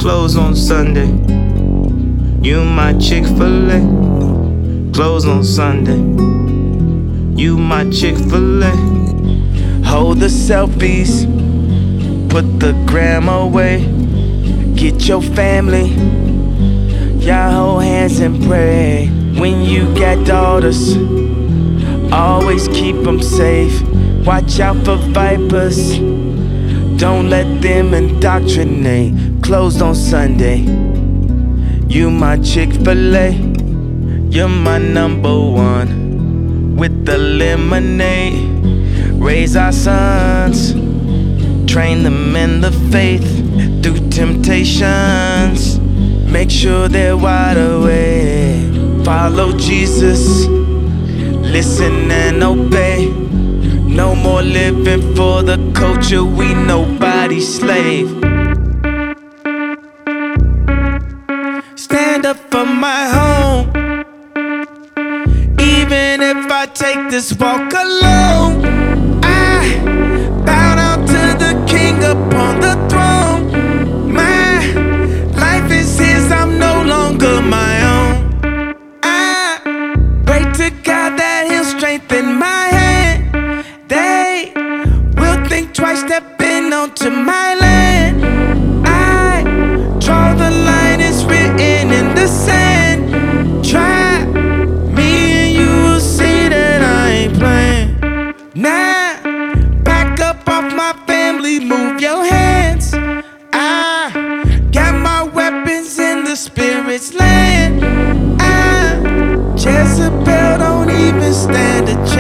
close on Sunday. You my Chick-fil-A. Close on Sunday. You my Chick-fil-A. Hold the selfies, put the gram away. Get your family, y'all hold hands and pray. When you got daughters, always keep them safe. Watch out for vipers, don't let them indoctrinate. Closed on Sunday. You my Chick-fil-A, you're my number one. With the lemonade, raise our sons, train them in the faith through temptations. Make sure they're wide awake. Follow Jesus, listen and obey. No more living for the culture, we nobody's slave. Stand up for my home, even if I take this walk alone. I bow down to the King upon the throne. My life is His, I'm no longer my own. I pray to God that He'll strengthen my hand. They will think twice stepping onto my land. I draw the line, it's written in the sand. Try me and you will see that I ain't playing. Nah, back up off my family, move your hands. I got my weapons in the Spirit's land. Jezebel don't even stand a chance.